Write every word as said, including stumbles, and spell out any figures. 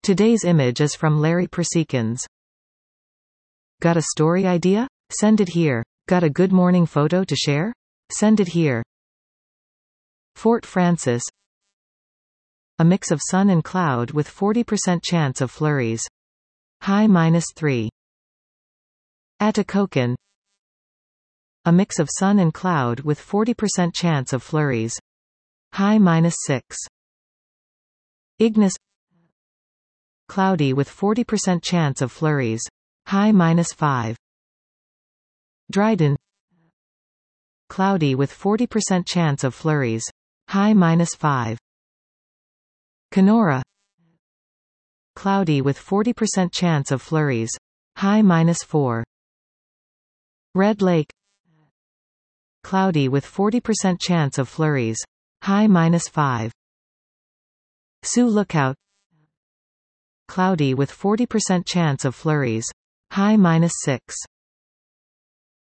Today's image is from Larry Persikins. Got a story idea? Send it here. Got a good morning photo to share? Send it here. Fort Frances. A mix of sun and cloud with forty percent chance of flurries. High minus three. Atikokan. A mix of sun and cloud with forty percent chance of flurries. High minus six. Ignis. Cloudy with forty percent chance of flurries. High minus five. Dryden. Cloudy with forty percent chance of flurries. High minus five. Kenora. Cloudy with forty percent chance of flurries. High minus four. Red Lake. Cloudy with forty percent chance of flurries. High minus five. Sioux Lookout. Cloudy with forty percent chance of flurries. High minus six.